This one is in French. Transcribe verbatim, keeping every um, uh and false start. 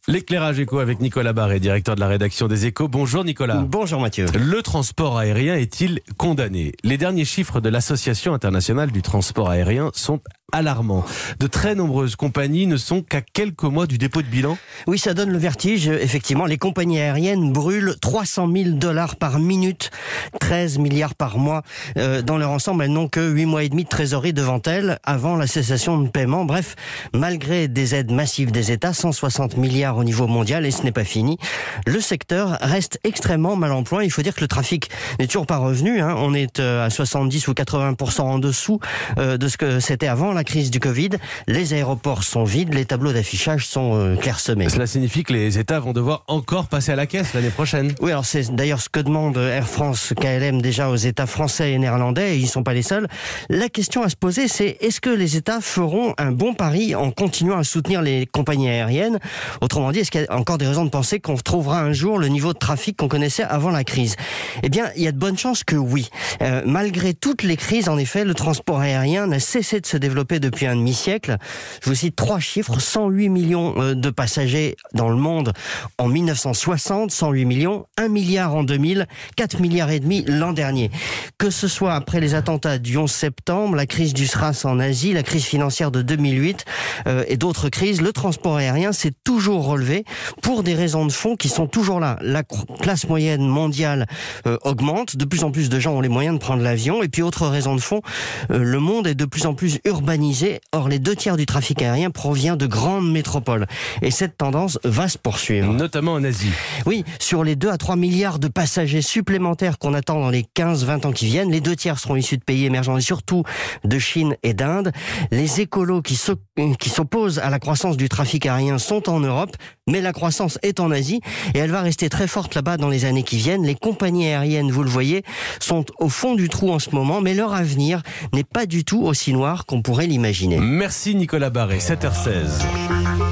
L'éclairage éco avec Nicolas Barré, directeur de la rédaction des Échos. Bonjour Nicolas. Bonjour Mathieu. Le transport aérien est-il condamné ? Les derniers chiffres de l'Association internationale du transport aérien sont alarmants. De très nombreuses compagnies ne sont qu'à quelques mois du dépôt de bilan. Oui, ça donne le vertige. Effectivement, les compagnies aériennes brûlent trois cent mille dollars par minute, treize milliards par mois. Euh, dans leur ensemble, elles n'ont que huit mois et demi de trésorerie devant elles avant la cessation de paiement. Bref, malgré des aides massives des États, cent soixante milliards au niveau mondial, et ce n'est pas fini, le secteur reste extrêmement mal en point. Il faut dire que le trafic n'est toujours pas revenu. Hein. On est à soixante-dix ou quatre-vingts pour cent en dessous euh, de ce que c'était avant la crise du Covid. Les aéroports sont vides, les tableaux d'affichage sont euh, clairsemés. Cela signifie que les États vont devoir encore passer à la caisse l'année prochaine. Oui, alors c'est d'ailleurs ce que demande Air France K L M déjà aux États français et néerlandais, et ils ne sont pas les seuls. La question à se poser, c'est est-ce que les États feront un bon pari en continuant à soutenir les compagnies aériennes ? Autrement dit, est-ce qu'il y a encore des raisons de penser qu'on retrouvera un jour le niveau de trafic qu'on connaissait avant la crise ? Eh bien, il y a de bonnes chances que oui. Euh, malgré toutes les crises, en effet, le transport aérien n'a cessé de se développer depuis un demi-siècle. Je vous cite trois chiffres, cent huit millions de passagers dans le monde en mille neuf cent soixante, cent huit millions, un milliard en deux mille, quatre milliards et demi l'an dernier. Que ce soit après les attentats du onze septembre, la crise du SRAS en Asie, la crise financière de deux mille huit euh, et d'autres crises, le transport aérien s'est toujours relevé pour des raisons de fond qui sont toujours là. La classe moyenne mondiale euh, augmente, de plus en plus de gens ont les moyens de prendre l'avion, et puis autre raison de fond, euh, le monde est de plus en plus urbanisé. Or, les deux tiers du trafic aérien provient de grandes métropoles. Et cette tendance va se poursuivre. Notamment en Asie. Oui, sur les deux à trois milliards de passagers supplémentaires qu'on attend dans les quinze vingt ans qui viennent, les deux tiers seront issus de pays émergents et surtout de Chine et d'Inde. Les écolos qui s'opposent à la croissance du trafic aérien sont en Europe, mais la croissance est en Asie et elle va rester très forte là-bas dans les années qui viennent. Les compagnies aériennes, vous le voyez, sont au fond du trou en ce moment, mais leur avenir n'est pas du tout aussi noir qu'on pourrait l'imaginer. Merci Nicolas Barré, sept heures seize.